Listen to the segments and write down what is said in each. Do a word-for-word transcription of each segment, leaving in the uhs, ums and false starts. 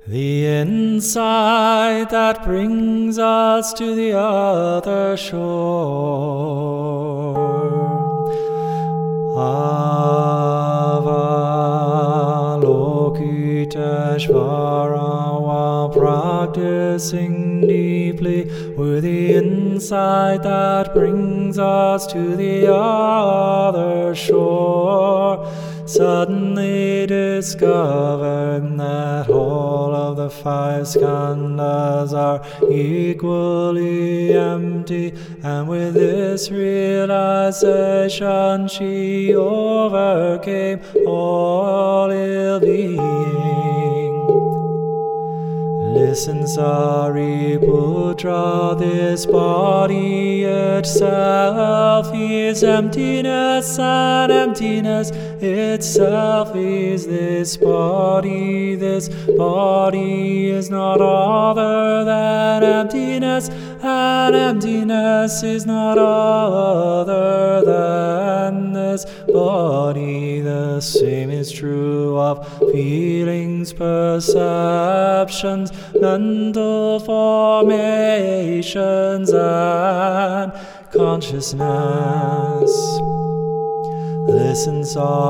The insight that brings us to the other shore. Avalokiteshvara, while practicing deeply, with the insight that brings us to the other shore, suddenly discovered that all of the five skandhas are equally empty, and with this realization she overcame all ill being. Listen, Sariputra, this body itself is emptiness, and emptiness itself is this body. This body is not other than emptiness, and emptiness is not other than this body. The same is true of feelings, perceptions, mental formations, and consciousness. Listen,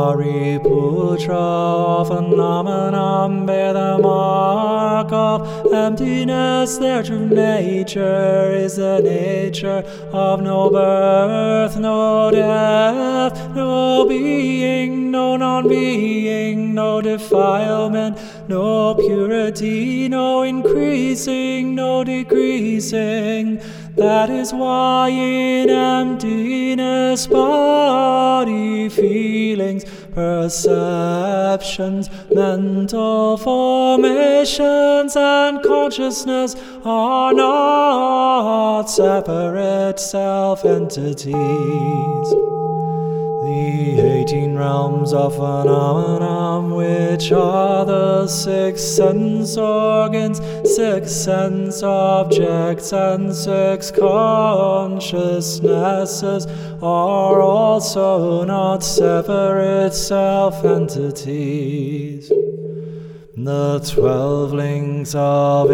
Sariputra, phenomenon bear the mark of emptiness. Their true nature is the nature of no birth, no death, no being, no non-being, no defilement, no purity, no increasing, no decreasing. That is why in emptiness, body, feelings, perceptions, mental formations, and consciousness are not separate self-entities. The eighteen realms of phenomenon, which are the six sense organs, six sense objects, and six consciousnesses, are also not separate self-entities. The twelve links of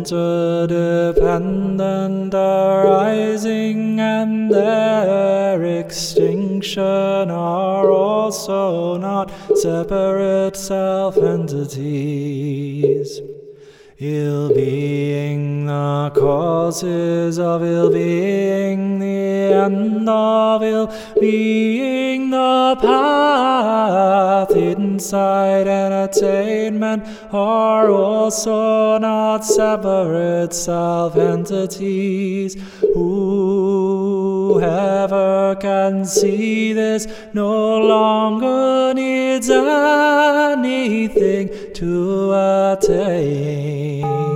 interdependent arising and their extinction are also not separate self-entities. Ill-being, the causes of ill-being, the end of ill-being, the path, insight, and attainment are also not separate self-entities. Whoever can see this no longer needs anything to attain.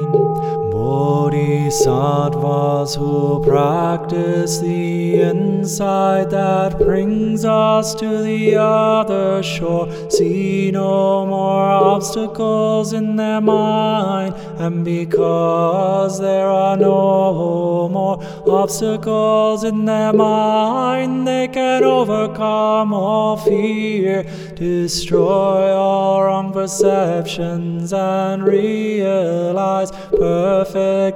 Bodhisattvas who practice the insight that brings us to the other shore see no more obstacles in their mind, and because there are no more obstacles in their mind, they can overcome all fear, destroy all wrong perceptions, and realize perfect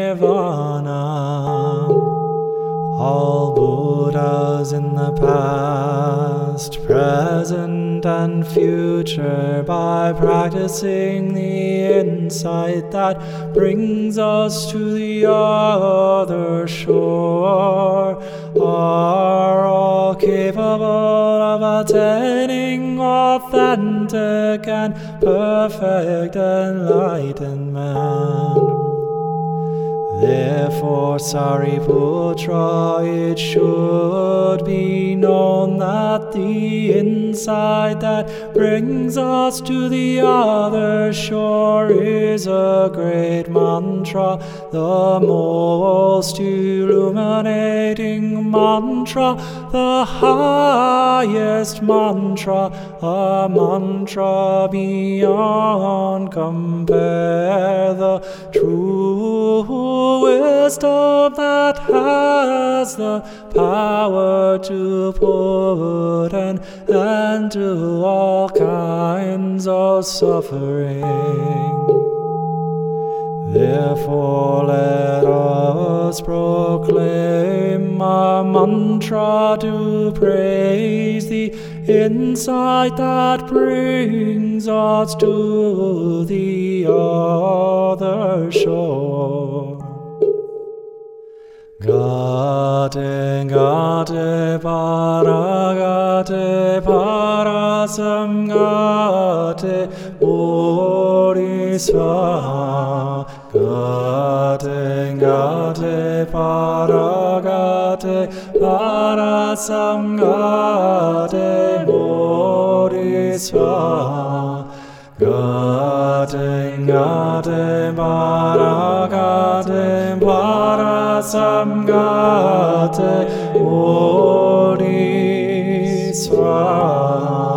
nirvana. All Buddhas in the past, present, and future, by practicing the insight that brings us to the other shore, are all capable of attaining authentic and perfect enlightenment. Therefore, Sariputra, it should be known that the insight that brings us to the other shore is a great mantra, the most illuminating mantra, the highest mantra, a mantra beyond compare, the true wisdom that has the power to put an end to all kinds of suffering. Therefore let us proclaim a mantra to praise Thee, insight that brings us to the other shore. Gate, gate, para, gate, parasam, gate, bodhisattva. Gate, gate, para, gate, parasam, gate, bodhisattva. Gate, gate, para, gate, parasam, gate, bodhisattva.